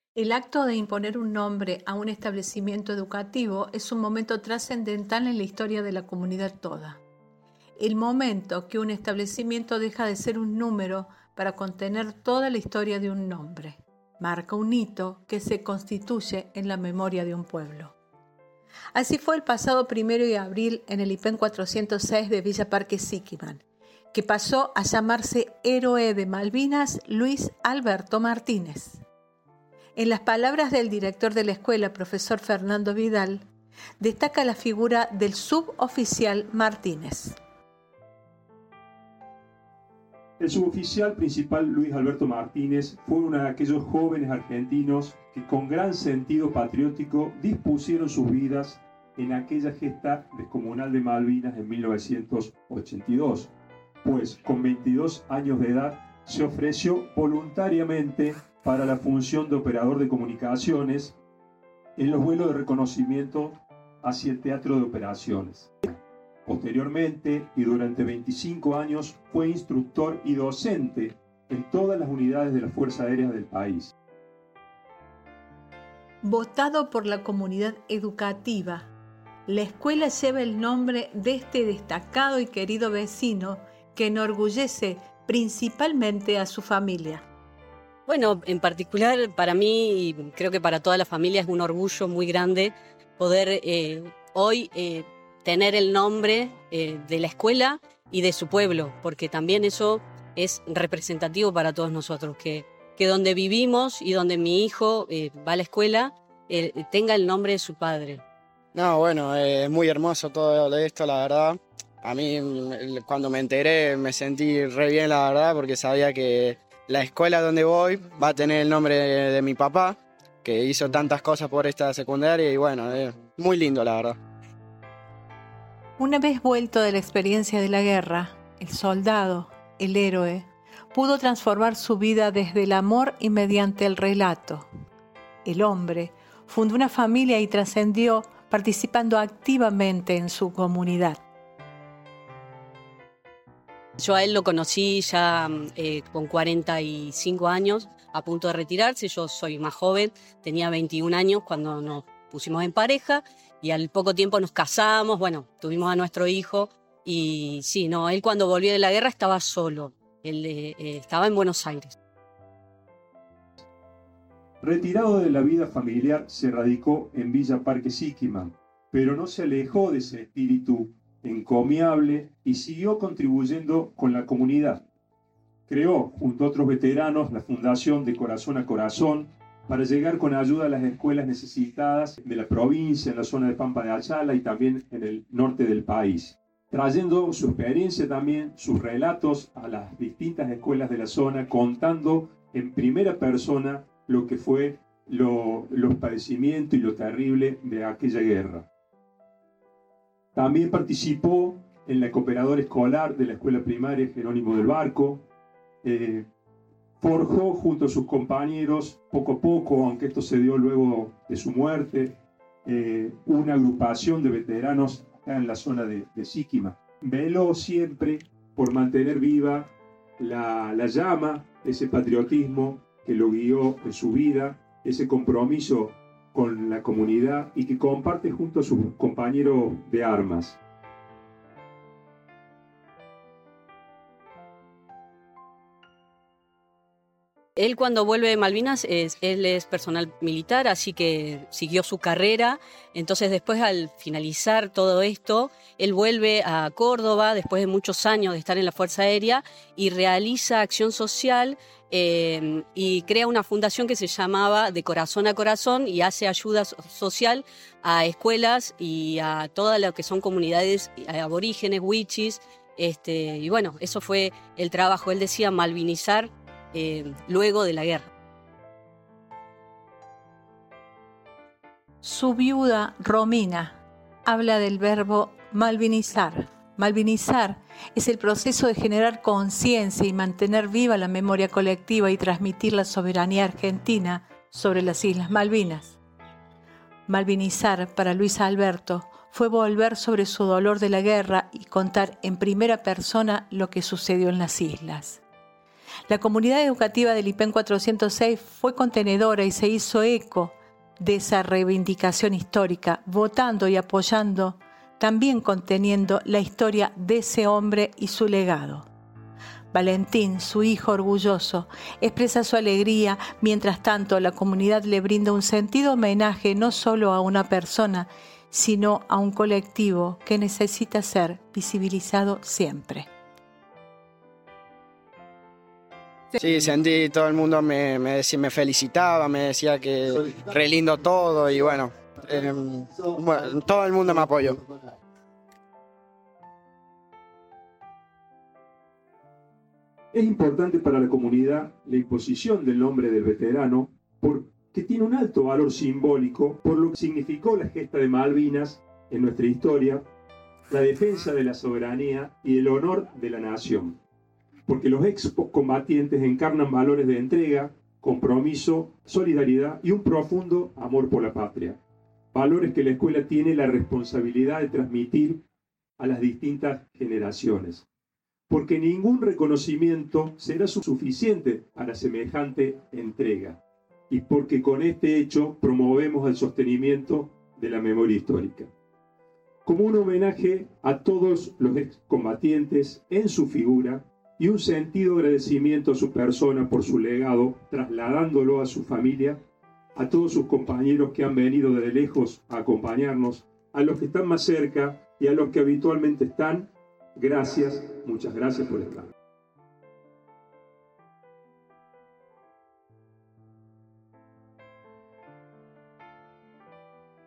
El acto de imponer un nombre a un establecimiento educativo es un momento trascendental en la historia de la comunidad toda. El momento que un establecimiento deja de ser un número para contener toda la historia de un nombre. Marca un hito que se constituye en la memoria de un pueblo. Así fue el pasado 1 de abril en el IPEN 406 de Villa Parque Siquiman, que pasó a llamarse Héroe de Malvinas Luis Alberto Martínez. En las palabras del director de la escuela, profesor Fernando Vidal, destaca la figura del suboficial Martínez. El suboficial principal Luis Alberto Martínez fue uno de aquellos jóvenes argentinos que con gran sentido patriótico dispusieron sus vidas en aquella gesta descomunal de Malvinas en 1982, pues con 22 años de edad se ofreció voluntariamente para la función de operador de comunicaciones en los vuelos de reconocimiento hacia el teatro de operaciones. Posteriormente, y durante 25 años, fue instructor y docente en todas las unidades de la Fuerza Aérea del país. Votado por la comunidad educativa, la escuela lleva el nombre de este destacado y querido vecino que enorgullece principalmente a su familia. Bueno, en particular para mí y creo que para toda la familia es un orgullo muy grande poder hoy tener el nombre de la escuela y de su pueblo, porque también eso es representativo para todos nosotros, que donde vivimos y donde mi hijo va a la escuela tenga el nombre de su padre. No, bueno, es muy hermoso todo esto, la verdad. A mí cuando me enteré me sentí re bien, la verdad, porque sabía que la escuela donde voy va a tener el nombre de mi papá, que hizo tantas cosas por esta secundaria y bueno, es muy lindo, la verdad. Una vez vuelto de la experiencia de la guerra, el soldado, el héroe, pudo transformar su vida desde el amor y mediante el relato. El hombre fundó una familia y trascendió participando activamente en su comunidad. Yo a él lo conocí ya con 45 años, a punto de retirarse. Yo soy más joven, tenía 21 años cuando nos pusimos en pareja y al poco tiempo nos casamos, bueno, tuvimos a nuestro hijo y sí, no, él cuando volvió de la guerra estaba solo, él estaba en Buenos Aires. Retirado de la vida familiar, se radicó en Villa Parque Siquiman, pero no se alejó de ese espíritu encomiable y siguió contribuyendo con la comunidad. Creó, junto a otros veteranos, la Fundación de Corazón a Corazón para llegar con ayuda a las escuelas necesitadas de la provincia, en la zona de Pampa de Ayala y también en el norte del país, trayendo su experiencia también, sus relatos a las distintas escuelas de la zona, contando en primera persona lo que fue los padecimientos y lo terrible de aquella guerra. También participó en la cooperadora escolar de la escuela primaria Jerónimo del Barco. Forjó junto a sus compañeros, poco a poco, aunque esto se dio luego de su muerte, una agrupación de veteranos acá en la zona de Siquiman. Veló siempre por mantener viva la llama, ese patriotismo que lo guió en su vida, ese compromiso con la comunidad y que comparte junto a sus compañeros de armas. Él cuando vuelve de Malvinas, él es personal militar, así que siguió su carrera. Entonces después al finalizar todo esto, él vuelve a Córdoba, después de muchos años de estar en la Fuerza Aérea, y realiza acción social y crea una fundación que se llamaba De Corazón a Corazón y hace ayuda social a escuelas y a todas lo que son comunidades aborígenes, wichis. Y bueno, eso fue el trabajo. Él decía malvinizar luego de la guerra. Su viuda, Romina, habla del verbo malvinizar. Malvinizar es el proceso de generar conciencia y mantener viva la memoria colectiva y transmitir la soberanía argentina sobre las Islas Malvinas. Malvinizar para Luis Alberto fue volver sobre su dolor de la guerra y contar en primera persona lo que sucedió en las islas. La comunidad educativa del IPEN 406 fue contenedora y se hizo eco de esa reivindicación histórica, votando y apoyando, también conteniendo la historia de ese hombre y su legado. Valentín, su hijo orgulloso, expresa su alegría, mientras tanto la comunidad le brinda un sentido homenaje no solo a una persona, sino a un colectivo que necesita ser visibilizado siempre. Sí, sentí, todo el mundo me felicitaba, me decía que re lindo todo y bueno, todo el mundo me apoyó. Es importante para la comunidad la imposición del nombre del veterano porque tiene un alto valor simbólico por lo que significó la gesta de Malvinas en nuestra historia, la defensa de la soberanía y el honor de la nación. Porque los excombatientes encarnan valores de entrega, compromiso, solidaridad y un profundo amor por la patria. Valores que la escuela tiene la responsabilidad de transmitir a las distintas generaciones. Porque ningún reconocimiento será suficiente para semejante entrega, y porque con este hecho promovemos el sostenimiento de la memoria histórica. Como un homenaje a todos los excombatientes en su figura y un sentido agradecimiento a su persona por su legado, trasladándolo a su familia, a todos sus compañeros que han venido desde lejos a acompañarnos, a los que están más cerca y a los que habitualmente están. Gracias, muchas gracias por estar.